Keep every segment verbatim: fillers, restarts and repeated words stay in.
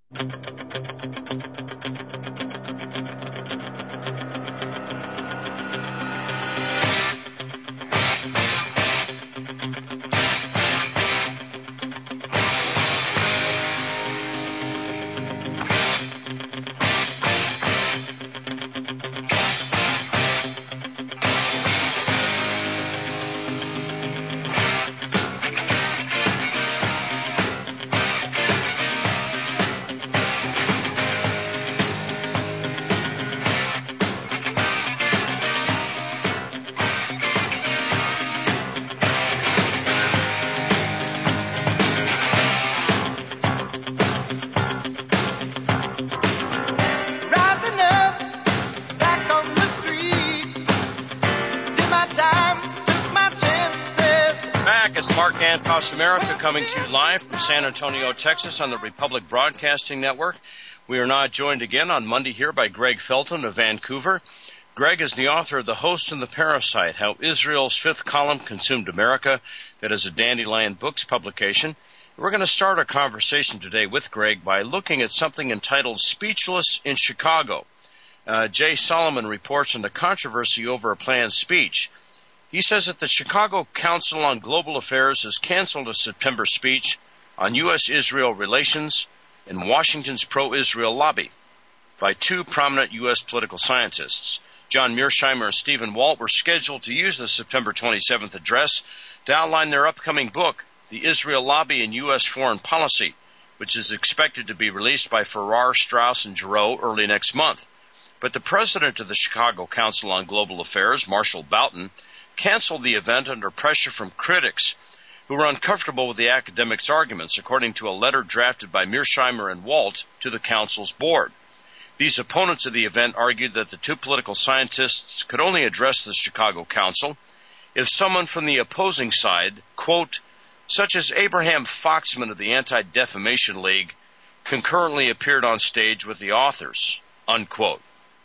America coming to you live from San Antonio, Texas on the Republic Broadcasting Network. We are now joined again on Monday here by Greg Felton of Vancouver. Greg is the author of The Host and the Parasite, How Israel's Fifth Column Consumed America. That is a Dandelion Books publication. We're going to start our conversation today with Greg by looking at something entitled Speechless in Chicago. Uh, Jay Solomon reports on the controversy over a planned speech. He says that the Chicago Council on Global Affairs has canceled a September speech on U S Israel relations and Washington's pro-Israel lobby by two prominent U S political scientists. John Mearsheimer and Stephen Walt were scheduled to use the September twenty-seventh address to outline their upcoming book, The Israel Lobby in U S Foreign Policy, which is expected to be released by Farrar, Straus, and Giroux early next month. But the president of the Chicago Council on Global Affairs, Marshall Boughton, canceled the event under pressure from critics who were uncomfortable with the academics' arguments, according to a letter drafted by Mearsheimer and Walt to the Council's board. These opponents of the event argued that the two political scientists could only address the Chicago Council if someone from the opposing side, quote, such as Abraham Foxman of the Anti-Defamation League, concurrently appeared on stage with the authors, unquote.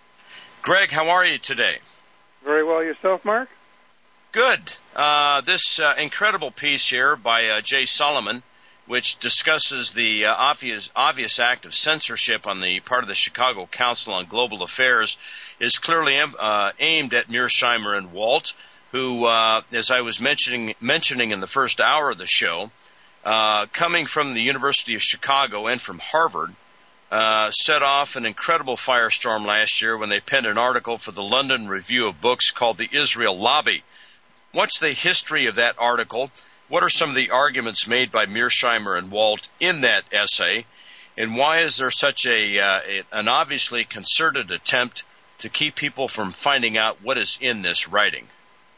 Greg, how are you today? Very well. Yourself, Mark? Good. Uh, this uh, incredible piece here by uh, Jay Solomon, which discusses the uh, obvious, obvious act of censorship on the part of the Chicago Council on Global Affairs, is clearly uh, aimed at Mearsheimer and Walt, who, uh, as I was mentioning mentioning in the first hour of the show, uh, coming from the University of Chicago and from Harvard, uh, set off an incredible firestorm last year when they penned an article for the London Review of Books called The Israel Lobby. What's the history of that article? What are some of the arguments made by Mearsheimer and Walt in that essay? And why is there such a, uh, an obviously concerted attempt to keep people from finding out what is in this writing?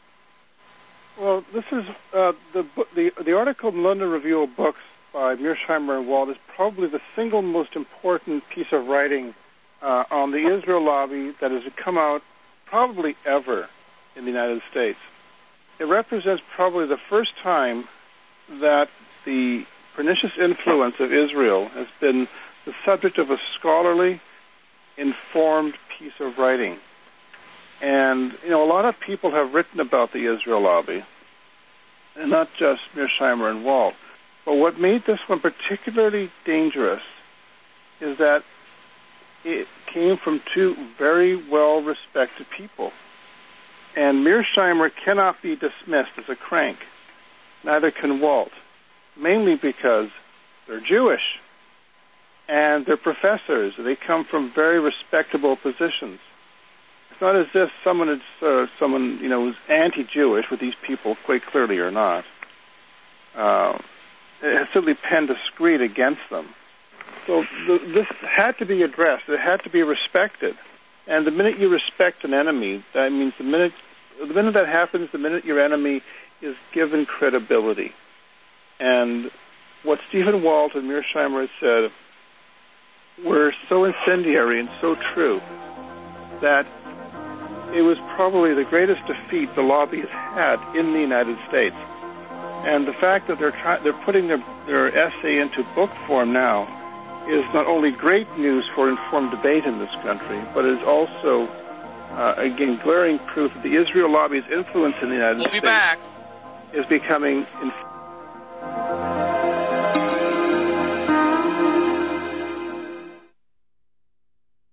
Well, this is uh, the, the the article in the London Review of Books by Mearsheimer and Walt is probably the single most important piece of writing uh, on the Israel lobby that has come out probably ever in the United States. It represents probably the first time that the pernicious influence of Israel has been the subject of a scholarly, informed piece of writing. And, you know, a lot of people have written about the Israel lobby, and not just Mearsheimer and Walt. But what made this one particularly dangerous is that it came from two very well-respected people. And Mearsheimer cannot be dismissed as a crank. Neither can Walt, mainly because they're Jewish and they're professors. They come from very respectable positions. It's not as if someone is uh, someone you know who's anti-Jewish, what these people quite clearly are not. Uh, it has simply penned a screed against them. So the, this had to be addressed. It had to be respected. And the minute you respect an enemy, that means the minute the minute that happens, the minute your enemy is given credibility. And what Stephen Walt and Mearsheimer had said were so incendiary and so true that it was probably the greatest defeat the lobby has had in the United States. And the fact that they're try- they're putting their, their essay into book form now is not only great news for informed debate in this country, but is also, uh, again, glaring proof that the Israel lobby's influence in the United we'll States be back. is becoming... Inf-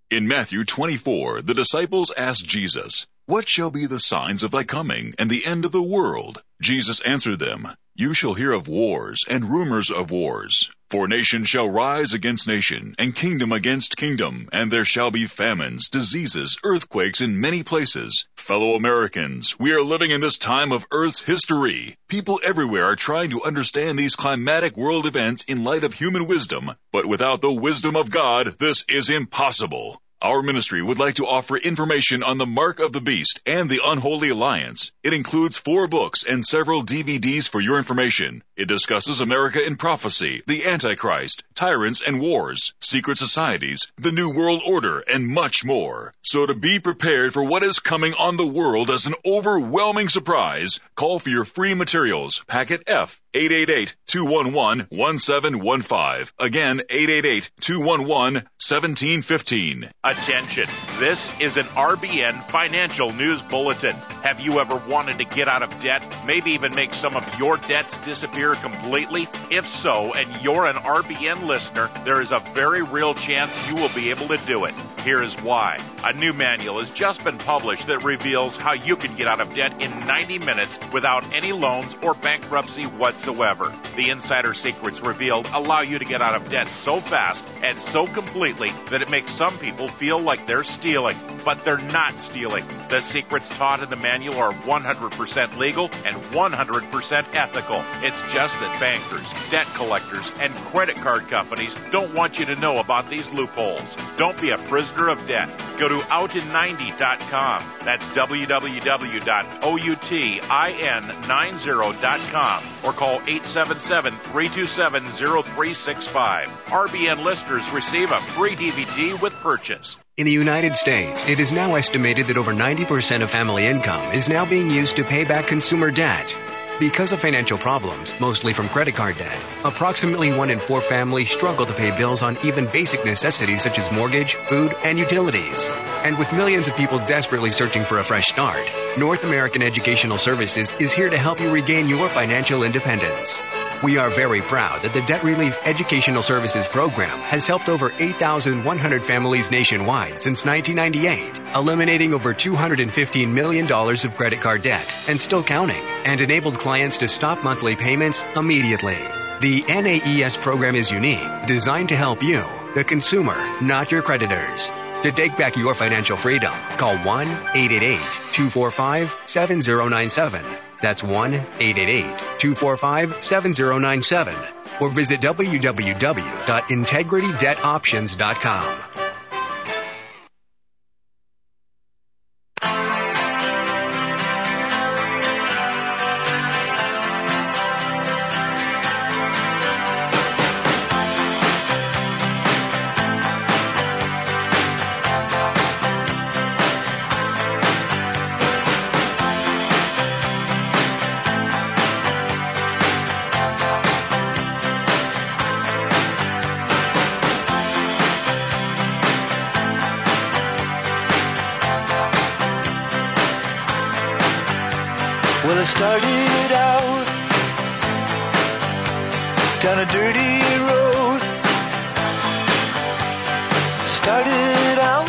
In Matthew twenty-four, the disciples asked Jesus, "What shall be the signs of thy coming and the end of the world?" Jesus answered them, "You shall hear of wars and rumors of wars. For nation shall rise against nation, and kingdom against kingdom, and there shall be famines, diseases, earthquakes in many places. Fellow Americans, we are living in this time of Earth's history. People everywhere are trying to understand these climatic world events in light of human wisdom, but without the wisdom of God, this is impossible. Our ministry would like to offer information on the Mark of the Beast and the Unholy Alliance. It includes four books and several D V Ds for your information. It discusses America in prophecy, the Antichrist, tyrants and wars, secret societies, the New World Order, and much more. So to be prepared for what is coming on the world as an overwhelming surprise, call for your free materials, packet F, eight eight eight, two one one, one seven one five. Again, eight eight eight, two one one, one seven one five. Attention, this is an R B N financial news bulletin. Have you ever wanted to get out of debt, maybe even make some of your debts disappear completely? If so, and you're an R B N listener, there is a very real chance you will be able to do it. Here is why. A new manual has just been published that reveals how you can get out of debt in ninety minutes without any loans or bankruptcy whatsoever. The insider secrets revealed allow you to get out of debt so fast and so completely that it makes some people feel like they're stealing, but they're not stealing. The secrets taught in the manual are one hundred percent legal and one hundred percent ethical. It's just that bankers, debt collectors, and credit card companies don't want you to know about these loopholes. Don't be a prisoner of debt. Go to out in ninety dot com. That's w w w dot outin ninety dot com or call eight seven seven, three two seven, zero three six five. R B N listeners receive a free D V D with purchase. In the United States, it is now estimated that over ninety percent of family income is now being used to pay back consumer debt. Because of financial problems, mostly from credit card debt, approximately one in four families struggle to pay bills on even basic necessities such as mortgage, food, and utilities. And with millions of people desperately searching for a fresh start, North American Educational Services is here to help you regain your financial independence. We are very proud that the Debt Relief Educational Services Program has helped over eight thousand one hundred families nationwide since nineteen ninety-eight, eliminating over two hundred fifteen million dollars of credit card debt and still counting, and enabled clients to stop monthly payments immediately. The N A E S program is unique, designed to help you, the consumer, not your creditors. To take back your financial freedom, call one eight eight eight, two four five, seven zero nine seven. That's one eight eight eight, two four five, seven zero nine seven. Or visit w w w dot integrity debt options dot com. Well, I started out down a dirty road. Started out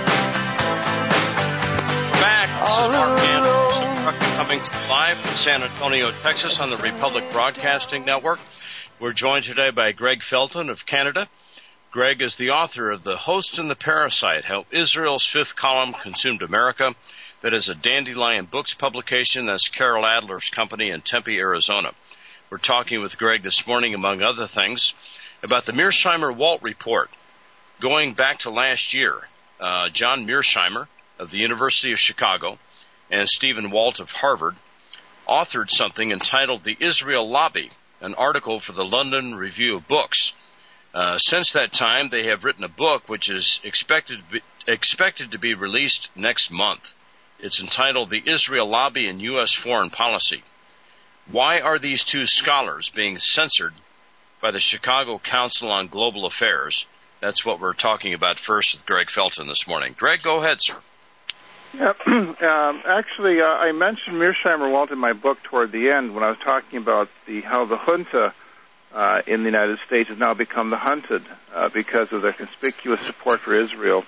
back. This all is Mark alone. Anderson, Trucking, coming live from San Antonio, Texas on the Republic Broadcasting Network. We're joined today by Greg Felton of Canada. Greg is the author of The Host and the Parasite, How Israel's Fifth Column Consumed America. That is a Dandelion Books publication. That's Carol Adler's company in Tempe, Arizona. We're talking with Greg this morning, among other things, about the Mearsheimer-Walt report. Going back to last year, uh, John Mearsheimer of the University of Chicago and Stephen Walt of Harvard authored something entitled The Israel Lobby, an article for the London Review of Books. Uh, since that time, they have written a book which is expected to be, expected to be released next month. It's entitled The Israel Lobby in U S Foreign Policy. Why are these two scholars being censored by the Chicago Council on Global Affairs? That's what we're talking about first with Greg Felton this morning. Greg, go ahead, sir. Yeah, um, actually, uh, I mentioned Mearsheimer-Walt in my book toward the end when I was talking about the how the junta uh, in the United States has now become the hunted uh, because of their conspicuous support for Israel.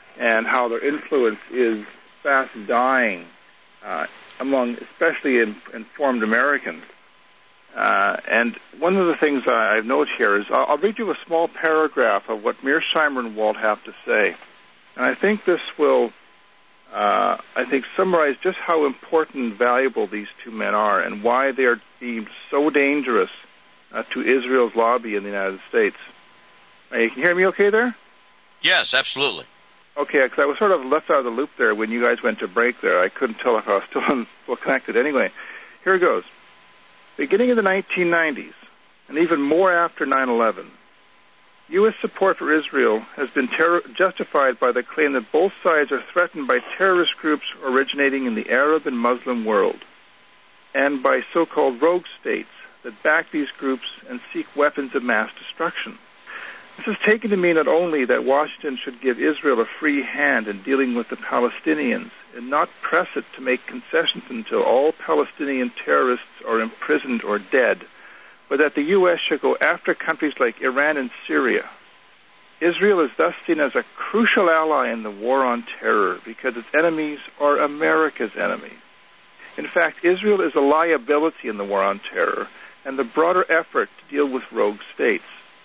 and how their influence is fast dying uh, among especially in, informed Americans. Uh, and one of the things I, I've noted here is I'll, I'll read you a small paragraph of what Mearsheimer and Walt have to say. And I think this will, uh, I think, summarize just how important and valuable these two men are and why they are deemed so dangerous uh, to Israel's lobby in the United States. Uh, you can hear me okay there? Yes, absolutely. Okay, because I was sort of left out of the loop there when you guys went to break there. I couldn't tell if I was still, on, still connected. Anyway, here it goes. Beginning in the nineteen nineties, and even more after nine eleven, U S support for Israel has been ter- justified by the claim that both sides are threatened by terrorist groups originating in the Arab and Muslim world, and by so-called rogue states that back these groups and seek weapons of mass destruction. This is taken to mean not only that Washington should give Israel a free hand in dealing with the Palestinians and not press it to make concessions until all Palestinian terrorists are imprisoned or dead, but that the U S should go after countries like Iran and Syria. Israel is thus seen as a crucial ally in the war on terror because its enemies are America's enemies. In fact, Israel is a liability in the war on terror and the broader effort to deal with rogue states.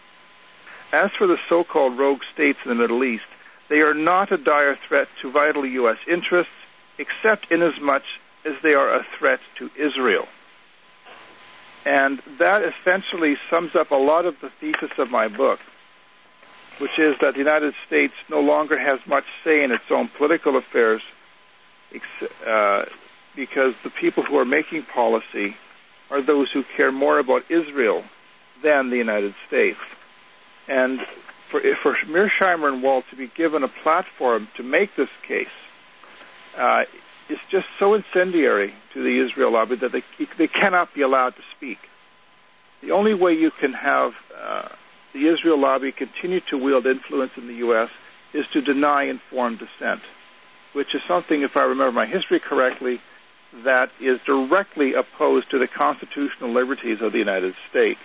As for the so-called rogue states in the Middle East, they are not a dire threat to vital U S interests, except inasmuch as they are a threat to Israel. And that essentially sums up a lot of the thesis of my book, which is that the United States no longer has much say in its own political affairs uh, because the people who are making policy are those who care more about Israel than the United States. And for, for Mearsheimer and Walt to be given a platform to make this case uh, is just so incendiary to the Israel lobby that they, they cannot be allowed to speak. The only way you can have uh, the Israel lobby continue to wield influence in the U S is to deny informed dissent, which is something, if I remember my history correctly, that is directly opposed to the constitutional liberties of the United States.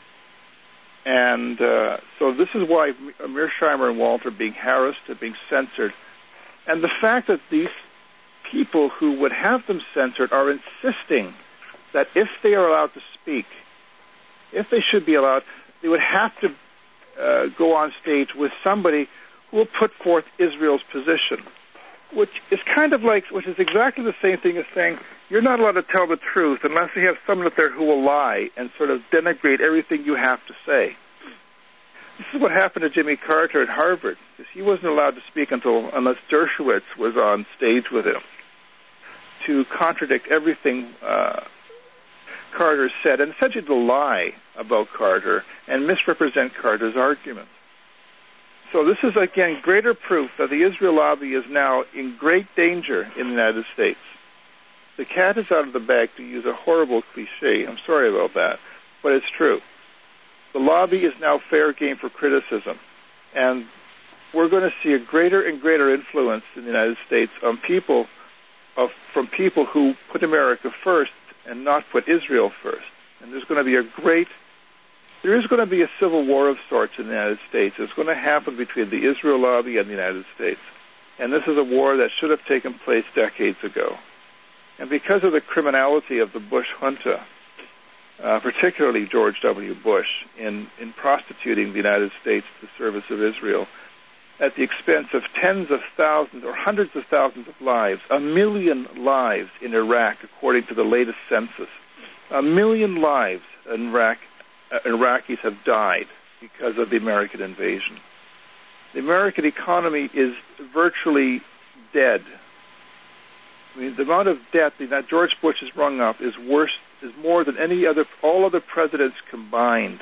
And uh, so this is why Mearsheimer and Walt are being harassed, are being censored. And the fact that these people who would have them censored are insisting that if they are allowed to speak, if they should be allowed, they would have to uh, go on stage with somebody who will put forth Israel's position, which is kind of like, which is exactly the same thing as saying, you're not allowed to tell the truth unless you have someone up there who will lie and sort of denigrate everything you have to say. This is what happened to Jimmy Carter at Harvard, because he wasn't allowed to speak until unless Dershowitz was on stage with him to contradict everything uh, Carter said, and essentially to lie about Carter and misrepresent Carter's arguments. So this is, again, greater proof that the Israel lobby is now in great danger in the United States. The cat is out of the bag, to use a horrible cliche. I'm sorry about that, but it's true. The lobby is now fair game for criticism, and we're going to see a greater and greater influence in the United States on people, of, from people who put America first and not put Israel first. And there's going to be a great, there is going to be a civil war of sorts in the United States. It's going to happen between the Israel lobby and the United States. And this is a war that should have taken place decades ago. And because of the criminality of the Bush junta, uh, particularly George W. Bush, in, in prostituting the United States to the service of Israel, at the expense of tens of thousands or hundreds of thousands of lives, a million lives in Iraq, according to the latest census. A million lives in Iraq, uh, Iraqis have died because of the American invasion. The American economy is virtually dead. I mean, the amount of debt that George Bush has rung up is worse, is more than any other, all other presidents combined.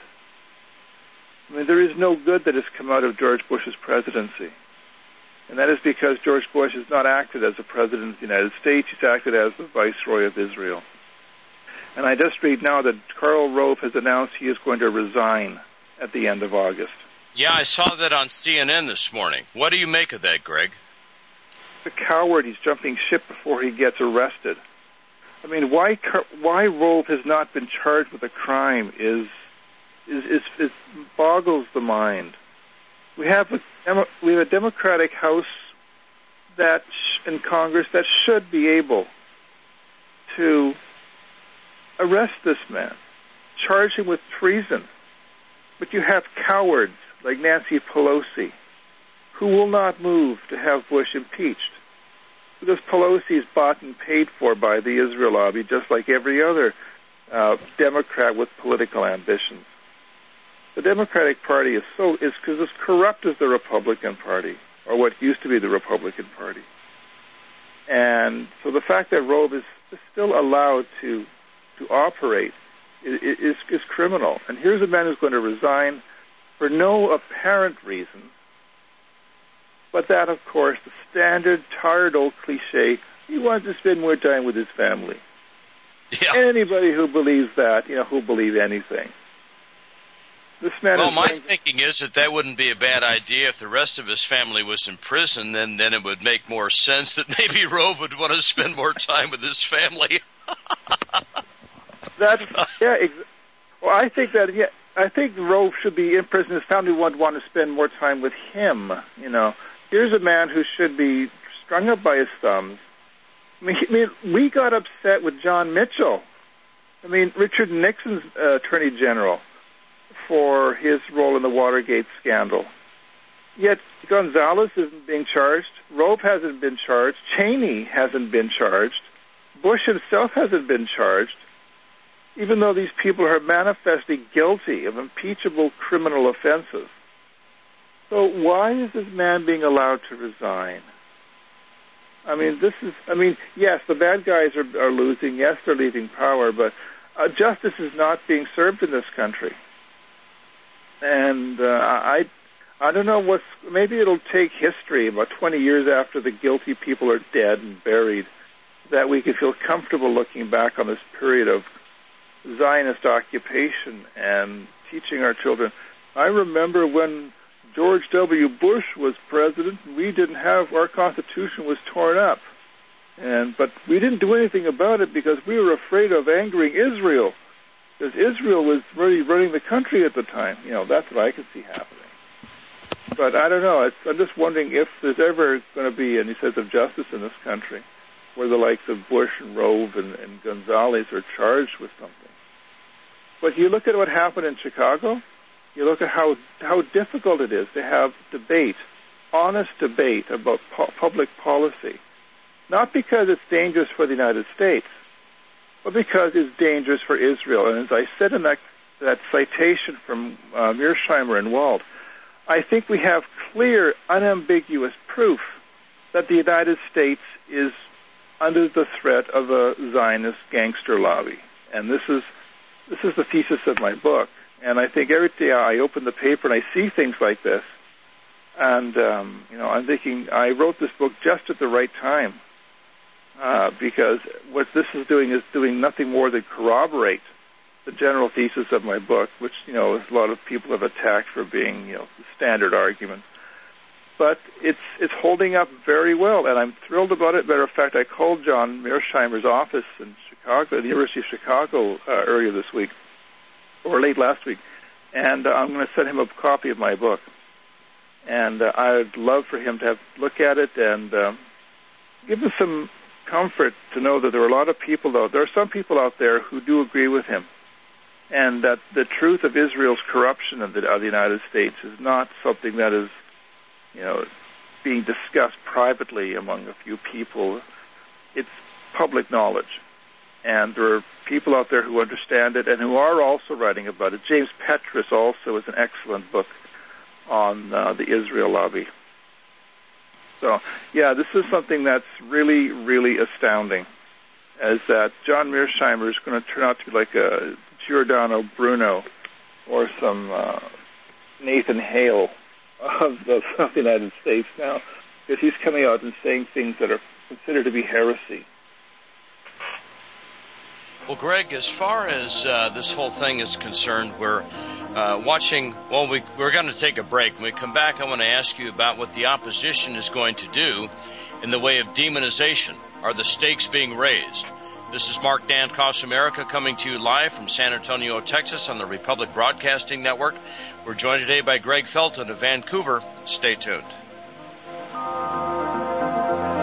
I mean, there is no good that has come out of George Bush's presidency. And that is because George Bush has not acted as a president of the United States. He's acted as the viceroy of Israel. And I just read now that Karl Rove has announced he is going to resign at the end of August. Yeah, I saw that on C N N this morning. What do you make of that, Greg? A coward. He's jumping ship before he gets arrested. I mean, why why Rove has not been charged with a crime is is is, is boggles the mind. We have a we have a Democratic House that sh- in Congress that should be able to arrest this man, charge him with treason. But you have cowards like Nancy Pelosi who will not move to have Bush impeached because Pelosi is bought and paid for by the Israel lobby just like every other uh, Democrat with political ambitions. The Democratic Party is so is because as corrupt as the Republican Party, or what used to be the Republican Party. And so the fact that Rove is, is still allowed to to operate is, is, is criminal. And here's a man who's going to resign for no apparent reason, but that, of course, the standard, tired old cliche, he wants to spend more time with his family. Yeah. And anybody who believes that, you know, who'll believe anything. This man well, is my going thinking is that that wouldn't be a bad idea if the rest of his family was in prison. Then, then it would make more sense that maybe Rove would want to spend more time with his family. That's yeah. Ex- well, I think that yeah, I think Rove should be in prison. His family would want to spend more time with him. You know, here's a man who should be strung up by his thumbs. I mean, I mean we got upset with John Mitchell. I mean, Richard Nixon's uh, Attorney General, for his role in the Watergate scandal. Yet Gonzalez isn't being charged. Rove hasn't been charged. Cheney hasn't been charged. Bush himself hasn't been charged, even though these people are manifestly guilty of impeachable criminal offenses. So why is this man being allowed to resign? I mean, this is, I mean, yes, the bad guys are, are losing. Yes, they're leaving power, but uh, justice is not being served in this country. And uh, I, I don't know what's. Maybe it'll take history about twenty years after the guilty people are dead and buried, that we can feel comfortable looking back on this period of Zionist occupation and teaching our children. I remember when George W. Bush was president, we didn't have our Constitution was torn up, and but we didn't do anything about it because we were afraid of angering Israel. Because Israel was really running the country at the time. You know, that's what I could see happening. But I don't know. It's, I'm just wondering if there's ever going to be any sense of justice in this country where the likes of Bush and Rove and, and Gonzalez are charged with something. But you look at what happened in Chicago, you look at how, how difficult it is to have debate, honest debate about po- public policy. Not because it's dangerous for the United States, but because it's dangerous for Israel. And as I said in that, that citation from uh, Mearsheimer and Wald, I think we have clear, unambiguous proof that the United States is under the threat of a Zionist gangster lobby. And this is this is the thesis of my book. And I think every day I open the paper and I see things like this, and um, you know, I'm thinking I wrote this book just at the right time. Uh, because what this is doing is doing nothing more than corroborate the general thesis of my book, which, you know, a lot of people have attacked for being, you know, the standard argument. But it's it's holding up very well, and I'm thrilled about it. Matter of fact, I called John Mearsheimer's office in Chicago, the University of Chicago, uh, earlier this week, or late last week, and uh, I'm going to send him a copy of my book. And uh, I'd love for him to have look at it and um, give us some comfort to know that there are a lot of people, though. There are some people out there who do agree with him, and that the truth of Israel's corruption of the, of the United States is not something that is, you know, being discussed privately among a few people. It's public knowledge, and there are people out there who understand it and who are also writing about it. James Petrus also is an excellent book on uh, the Israel lobby. So, yeah, this is something that's really, really astounding, as that John Mearsheimer is going to turn out to be like a Giordano Bruno or some uh, Nathan Hale of the, of the United States now, because he's coming out and saying things that are considered to be heresy. Well, Greg, as far as uh, this whole thing is concerned, we're uh, watching, well, we, we're going to take a break. When we come back, I want to ask you about what the opposition is going to do in the way of demonization. Are the stakes being raised? This is Mark Dankoff's America coming to you live from San Antonio, Texas on the Republic Broadcasting Network. We're joined today by Greg Felton of Vancouver. Stay tuned.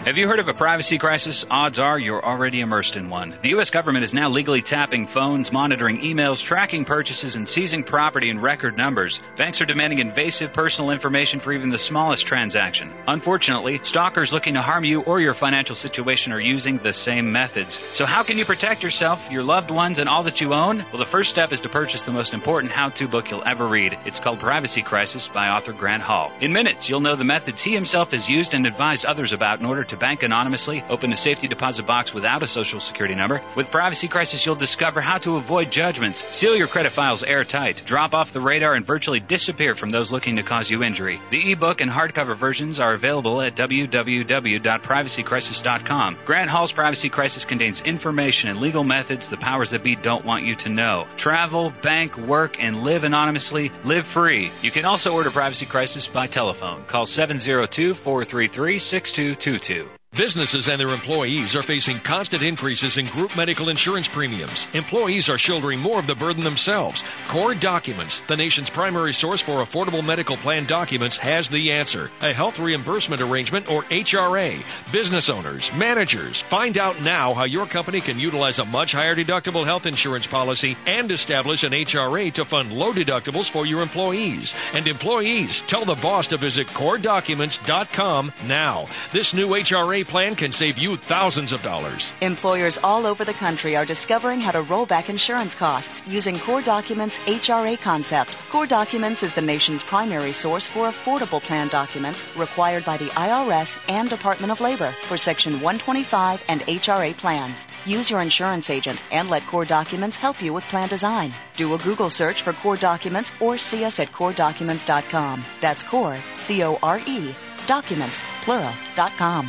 Have you heard of a privacy crisis? Odds are you're already immersed in one. The U S government is now legally tapping phones, monitoring emails, tracking purchases, and seizing property in record numbers. Banks are demanding invasive personal information for even the smallest transaction. Unfortunately, stalkers looking to harm you or your financial situation are using the same methods. So how can you protect yourself, your loved ones, and all that you own? Well, the first step is to purchase the most important how-to book you'll ever read. It's called Privacy Crisis by author Grant Hall. In minutes, you'll know the methods he himself has used and advised others about in order to bank anonymously, open a safety deposit box without a social security number. With Privacy Crisis, you'll discover how to avoid judgments, seal your credit files airtight, drop off the radar, and virtually disappear from those looking to cause you injury. The ebook and hardcover versions are available at w w w dot privacy crisis dot com. Grant Hall's Privacy Crisis contains information and legal methods the powers that be don't want you to know. Travel, bank, work, and live anonymously. Live free. You can also order Privacy Crisis by telephone. Call seven zero two, four three three, six two two two. Businesses and their employees are facing constant increases in group medical insurance premiums. Employees are shouldering more of the burden themselves. Core Documents, the nation's primary source for affordable medical plan documents, has the answer. A health reimbursement arrangement, or H R A. Business owners, managers, find out now how your company can utilize a much higher deductible health insurance policy and establish an H R A to fund low deductibles for your employees. And employees, tell the boss to visit core documents dot com now. This new H R A plan can save you thousands of dollars. Employers all over the country are discovering how to roll back insurance costs using Core Documents' H R A concept. Core Documents is the nation's primary source for affordable plan documents required by the I R S and Department of Labor for Section one twenty-five and H R A plans. Use your insurance agent and let Core Documents help you with plan design. Do a Google search for Core Documents or see us at core documents dot com. That's Core, C O R E, documents, plural, dot com.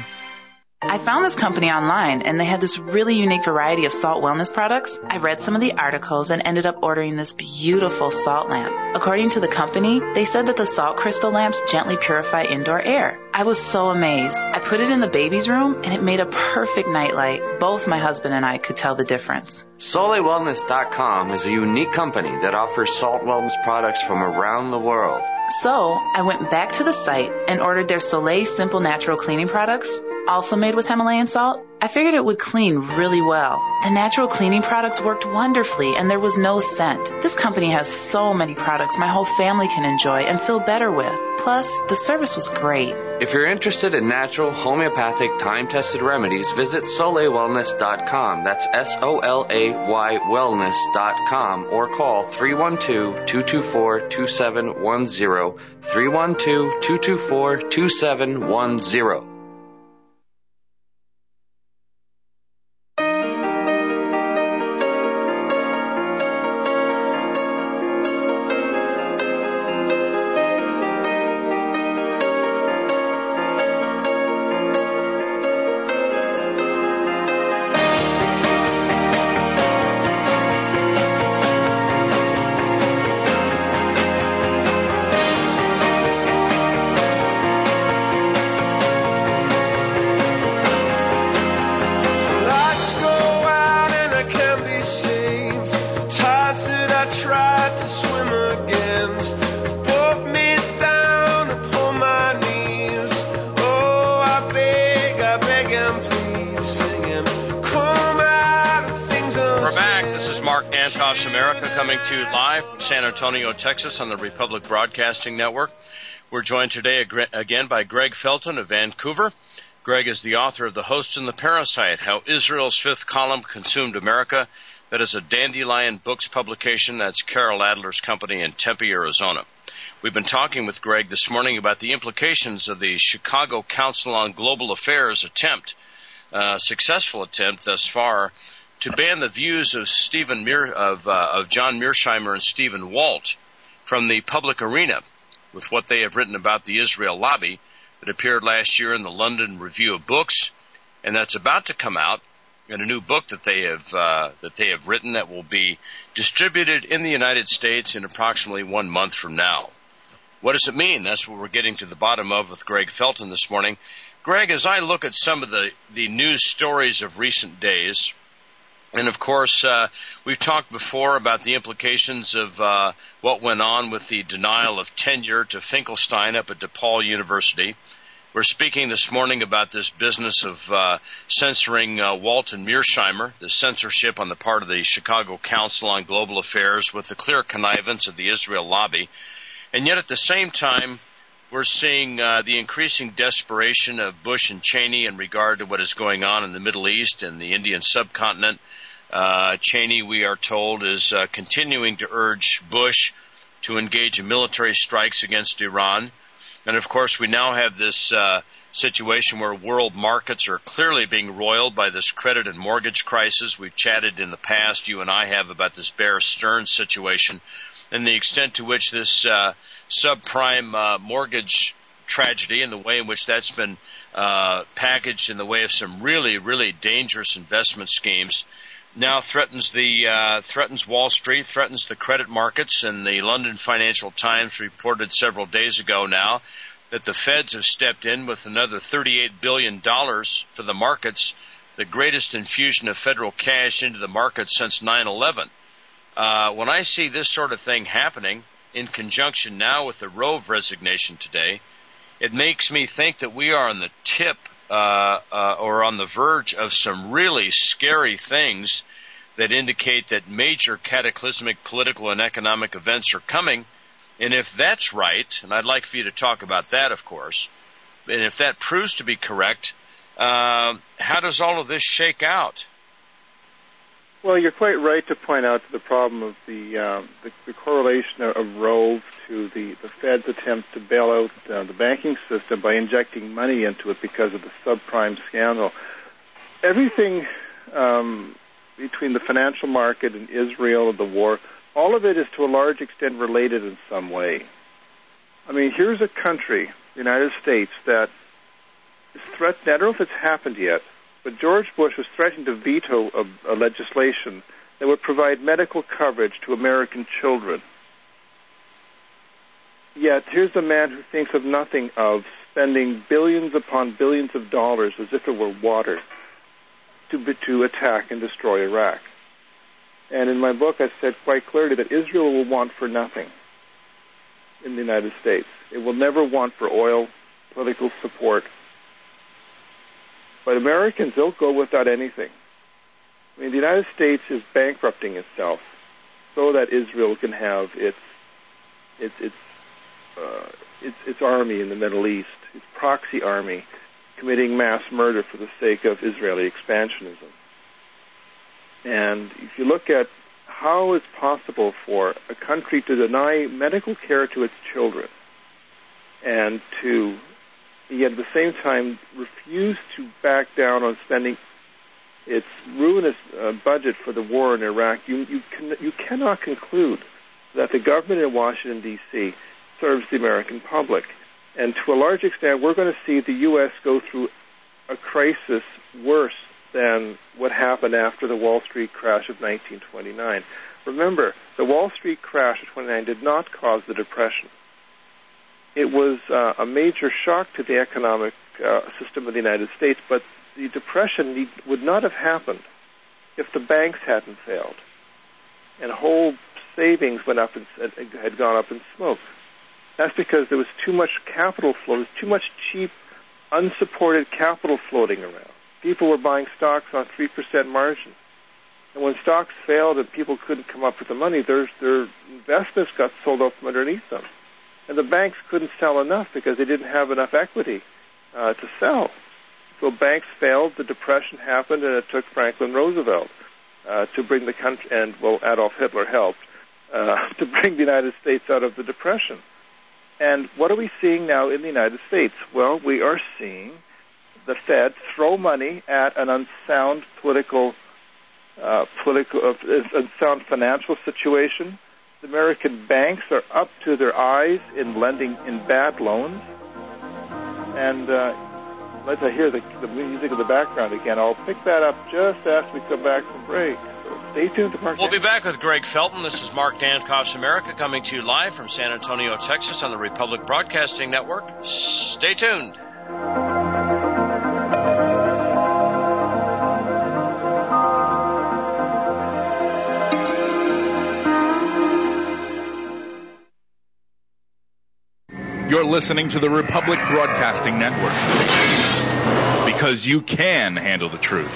I found this company online, and they had this really unique variety of salt wellness products. I read some of the articles and ended up ordering this beautiful salt lamp. According to the company, they said that the salt crystal lamps gently purify indoor air. I was so amazed. I put it in the baby's room, and it made a perfect nightlight. Both my husband and I could tell the difference. Soleil Wellness dot com is a unique company that offers salt wellness products from around the world. So, I went back to the site and ordered their Soleil Simple Natural Cleaning products, also made with Himalayan salt. I figured it would clean really well. The natural cleaning products worked wonderfully, and there was no scent. This company has so many products my whole family can enjoy and feel better with. Plus, the service was great. If you're interested in natural, homeopathic, time-tested remedies, visit Soleil Wellness dot com. That's S O L A Y wellness dot com, or call three one two, two two four, two seven one zero, three one two, two two four, two seven one zero. America coming to you live from San Antonio, Texas on the Republic Broadcasting Network. We're joined today again by Greg Felton of Vancouver. Greg is the author of The Host and the Parasite, How Israel's Fifth Column Consumed America. That is a Dandelion Books publication. That's Carol Adler's company in Tempe, Arizona. We've been talking with Greg this morning about the implications of the Chicago Council on Global Affairs attempt, uh, successful attempt thus far, to ban the views of Stephen Mear, of, uh, of John Mearsheimer and Stephen Walt from the public arena with what they have written about the Israel lobby that appeared last year in the London Review of Books, and that's about to come out in a new book that they have uh, that they have written that will be distributed in the United States in approximately one month from now. What does it mean? That's what we're getting to the bottom of with Greg Felton this morning. Greg, as I look at some of the, the news stories of recent days, and, of course, uh, we've talked before about the implications of uh, what went on with the denial of tenure to Finkelstein up at DePaul University, We're speaking this morning about this business of uh, censoring uh, Walter Mearsheimer, the censorship on the part of the Chicago Council on Global Affairs with the clear connivance of the Israel lobby. And yet at the same time, we're seeing uh, the increasing desperation of Bush and Cheney in regard to what is going on in the Middle East and the Indian subcontinent. Uh, Cheney, we are told, is uh, continuing to urge Bush to engage in military strikes against Iran. And, of course, we now have this uh, situation where world markets are clearly being roiled by this credit and mortgage crisis. We've chatted in the past, you and I have, about this Bear Stearns situation and the extent to which this uh, subprime uh, mortgage tragedy and the way in which that's been uh, packaged in the way of some really, really dangerous investment schemes now threatens the uh, threatens Wall Street, threatens the credit markets, and the London Financial Times reported several days ago now that the Feds have stepped in with another thirty-eight billion dollars for the markets, the greatest infusion of federal cash into the markets since nine eleven. Uh, when I see this sort of thing happening in conjunction now with the Rove resignation today, it makes me think that we are on the tip Uh, uh, or on the verge of some really scary things that indicate that major cataclysmic political and economic events are coming. And if that's right, and I'd like for you to talk about that, of course, and if that proves to be correct, uh, how does all of this shake out? Well, you're quite right to point out the problem of the um, the, the correlation of, of Rove to the, the Fed's attempt to bail out uh, the banking system by injecting money into it because of the subprime scandal. Everything um, between the financial market and Israel and the war, all of it is to a large extent related in some way. I mean, here's a country, the United States, that is threatened. I don't know if it's happened yet, but George Bush was threatening to veto a, a legislation that would provide medical coverage to American children. Yet, here's a man who thinks of nothing of spending billions upon billions of dollars as if it were water to, to attack and destroy Iraq. And in my book, I said quite clearly that Israel will want for nothing in the United States. It will never want for oil, political support. But Americans, they'll go without anything. I mean, the United States is bankrupting itself so that Israel can have its its its uh, its, its army in the Middle East, its proxy army, committing mass murder for the sake of Israeli expansionism. And if you look at how it's possible for a country to deny medical care to its children and to yet at the same time refuse to back down on spending its ruinous uh, budget for the war in Iraq, you you, can, you cannot conclude that the government in Washington, D C serves the American public. And to a large extent, we're going to see the U S go through a crisis worse than what happened after the Wall Street crash of nineteen twenty-nine. Remember, the Wall Street crash of twenty-nine did not cause the Depression. It was uh, a major shock to the economic uh, system of the United States, but the Depression need, would not have happened if the banks hadn't failed and whole savings went up and had gone up in smoke. That's because there was too much capital flow, there was too much cheap, unsupported capital floating around. People were buying stocks on three percent margin. And when stocks failed and people couldn't come up with the money, their, their investments got sold out from underneath them. And the banks couldn't sell enough because they didn't have enough equity uh, to sell. So banks failed, the Depression happened, and it took Franklin Roosevelt uh, to bring the country, and, well, Adolf Hitler helped, uh, to bring the United States out of the Depression. And what are we seeing now in the United States? Well, we are seeing the Fed throw money at an unsound political, uh, political, uh, unsound financial situation. The American banks are up to their eyes in lending in bad loans. And uh, as I hear the, the music in the background again, I'll pick that up just after we come back from break. So stay tuned to Mark. We'll be back with Greg Felton. This is Mark Dankoff's America, coming to you live from San Antonio, Texas on the Republic Broadcasting Network. Stay tuned. You're listening to the Republic Broadcasting Network. Because you can handle the truth.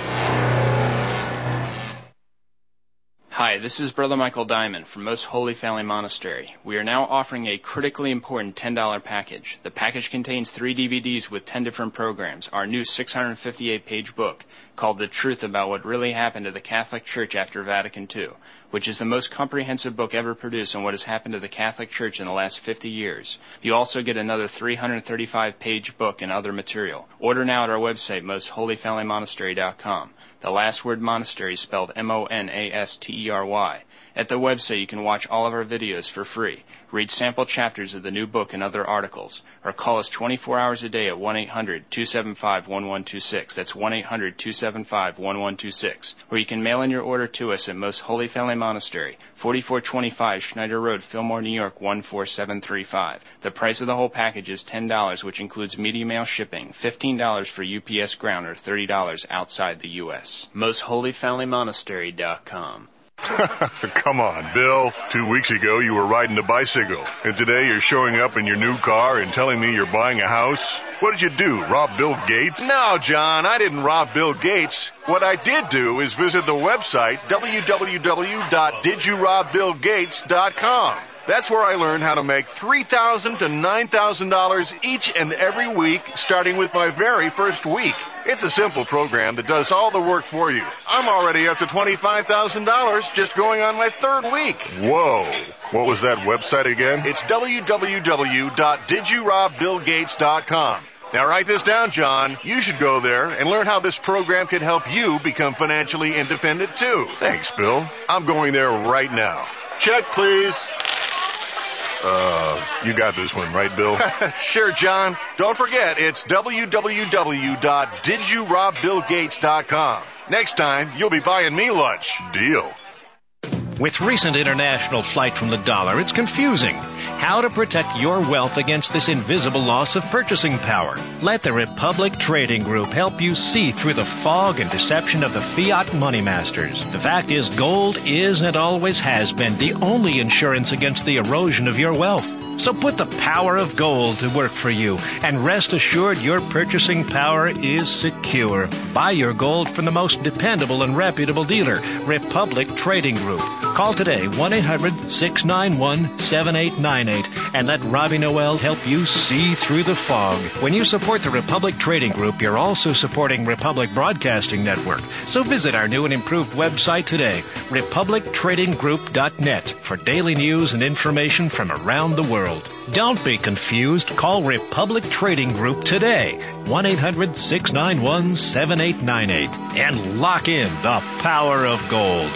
Hi, this is Brother Michael Diamond from Most Holy Family Monastery. We are now offering a critically important ten dollars package. The package contains three D V Ds with ten different programs, our new six hundred fifty-eight page book called The Truth About What Really Happened to the Catholic Church After Vatican Two, which is the most comprehensive book ever produced on what has happened to the Catholic Church in the last fifty years. You also get another three hundred thirty-five page book and other material. Order now at our website, most holy family monastery dot com. The last word monastery is spelled M O N A S T E R Y. At the website, you can watch all of our videos for free, read sample chapters of the new book and other articles, or call us twenty-four hours a day at one eight hundred two seven five one one two six. That's one eight hundred two seven five one one two six. Or you can mail in your order to us at Most Holy Family Monastery, forty-four twenty-five Schneider Road, Fillmore, New York, one four seven three five. The price of the whole package is ten dollars, which includes media mail shipping, fifteen dollars for U P S ground, or thirty dollars outside the U S most holy family monastery dot com. Come on, Bill. Two weeks ago you were riding a bicycle, and today you're showing up in your new car and telling me you're buying a house? What did you do, rob Bill Gates? No, John, I didn't rob Bill Gates. What I did do is visit the website w w w dot did you rob bill gates dot com. That's where I learned how to make three thousand dollars to nine thousand dollars each and every week, starting with my very first week. It's a simple program that does all the work for you. I'm already up to twenty-five thousand dollars just going on my third week. Whoa. What was that website again? It's w w w dot did you rob bill gates dot com. Now write this down, John. You should go there and learn how this program can help you become financially independent, too. Thanks, Bill. I'm going there right now. Check, please. Uh, you got this one, right, Bill? Sure, John. Don't forget, it's w w w dot did you rob bill gates dot com. Next time, you'll be buying me lunch. Deal. With recent international flight from the dollar, it's confusing. How to protect your wealth against this invisible loss of purchasing power. Let the Republic Trading Group help you see through the fog and deception of the fiat money masters. The fact is, gold is and always has been the only insurance against the erosion of your wealth. So put the power of gold to work for you, and rest assured your purchasing power is secure. Buy your gold from the most dependable and reputable dealer, Republic Trading Group. Call today, one eight hundred six nine one seven eight nine eight, and let Robbie Noel help you see through the fog. When you support the Republic Trading Group, you're also supporting Republic Broadcasting Network. So visit our new and improved website today, republic trading group dot net, for daily news and information from around the world. Don't be confused. Call Republic Trading Group today, one eight hundred six nine one seven eight nine eight, and lock in the power of gold.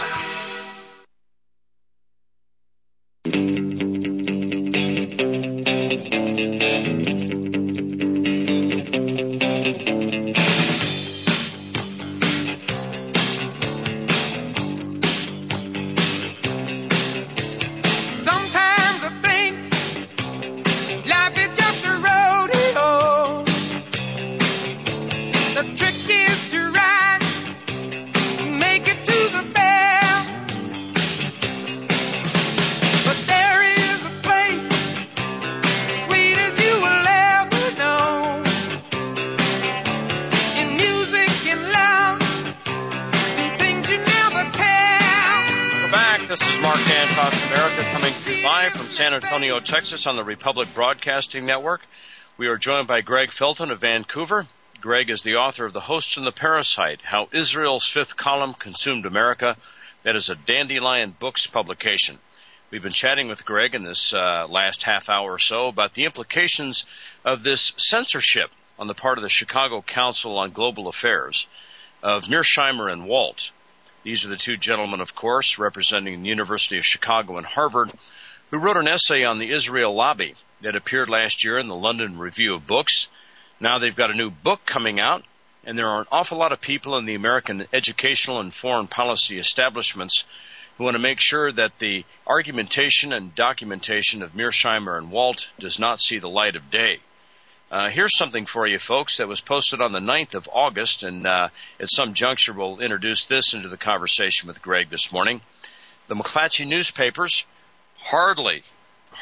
San Antonio, Texas on the Republic Broadcasting Network. We are joined by Greg Felton of Vancouver. Greg is the author of The Host and the Parasite, How Israel's Fifth Column Consumed America. That is a Dandelion Books publication. We've been chatting with Greg in this uh, last half hour or so about the implications of this censorship on the part of the Chicago Council on Global Affairs of Mearsheimer and Walt. These are the two gentlemen, of course, representing the University of Chicago and Harvard, who wrote an essay on the Israel lobby that appeared last year in the London Review of Books. Now they've got a new book coming out, and there are an awful lot of people in the American educational and foreign policy establishments who want to make sure that the argumentation and documentation of Mearsheimer and Walt does not see the light of day. Uh, here's something for you folks that was posted on the ninth of August, and uh, at some juncture we'll introduce this into the conversation with Greg this morning. The McClatchy newspapers hardly,